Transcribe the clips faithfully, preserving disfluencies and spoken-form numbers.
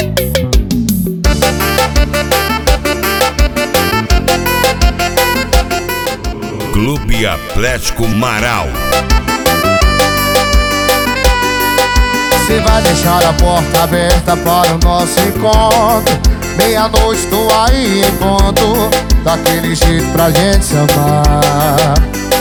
Clube Atlético Marau. Você vai deixar a porta aberta para o nosso encontro. Meia-noite tô aí em ponto, daquele jeito pra gente se amar.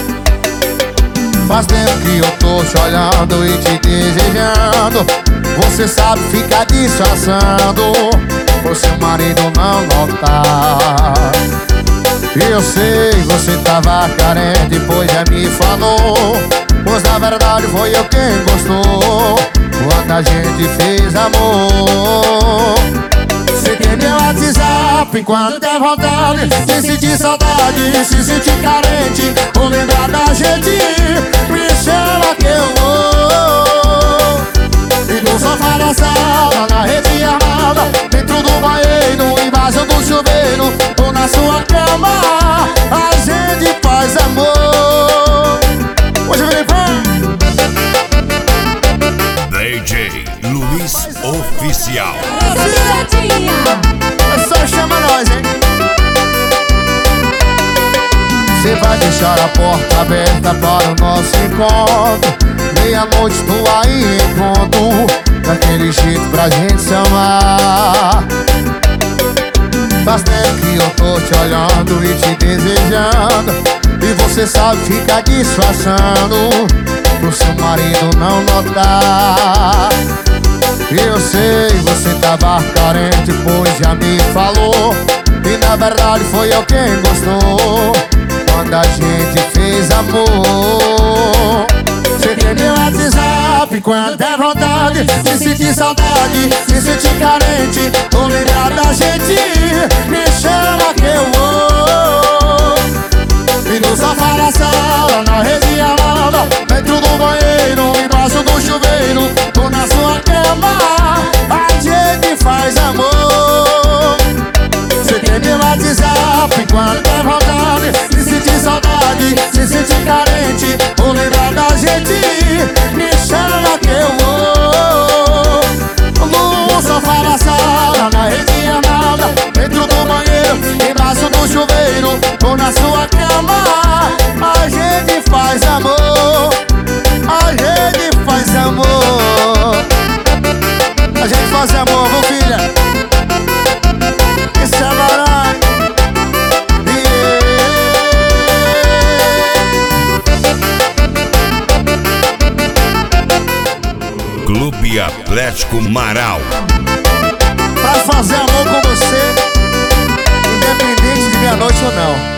Faz tempo que eu tô te olhando e te desejando. Você sabe ficar disfarçando, por seu marido não notar. Eu sei, você tava carente, pois já me falou. Pois na verdade foi eu quem gostou quando a gente fez amor. Você tem meu WhatsApp quando der vontade, se sentir saudade, se sentir carente, ou lembrar da gente, me chama que eu vou. E no sofá da sala, na rede armada, dentro do banheiro, embaixo do chuveiro, ou na sua cama, a gente faz amor. Hoje vem pra D J Luiz Oficial. é só chama nós, hein? Você vai deixar a porta aberta para o nosso encontro. Meia-noite tô aí em ponto, daquele jeito pra gente se amar. Faz tempo que eu tô te olhando e te desejando, e você sabe ficar disfarçando, pro seu marido não notar. Eu sei, você tava carente, pois já me falou. E na verdade foi eu quem gostou quando a gente fez amor. Você tem meu WhatsApp quando der vontade, se sentir saudade, se sentir carente, ou lembrar da gente, me chama que eu vou. E no sofá da sala, na rede armada, dentro do banheiro, embaixo do chuveiro, ou na sua cama, a gente faz amor. Você tem meu WhatsApp quando der vontade, se sentir saudade, se sentir carente, ou lembrar da gente, me chama que eu vou. No sofá da sala, na rede armada, dentro do banheiro, embaixo do chuveiro, ou na sua cama, a gente faz amor. A gente faz amor. A gente faz amor, viu, filha? Esse é baralho. Clube Atlético Marau. Pra fazer amor com você, independente de meia-noite ou não.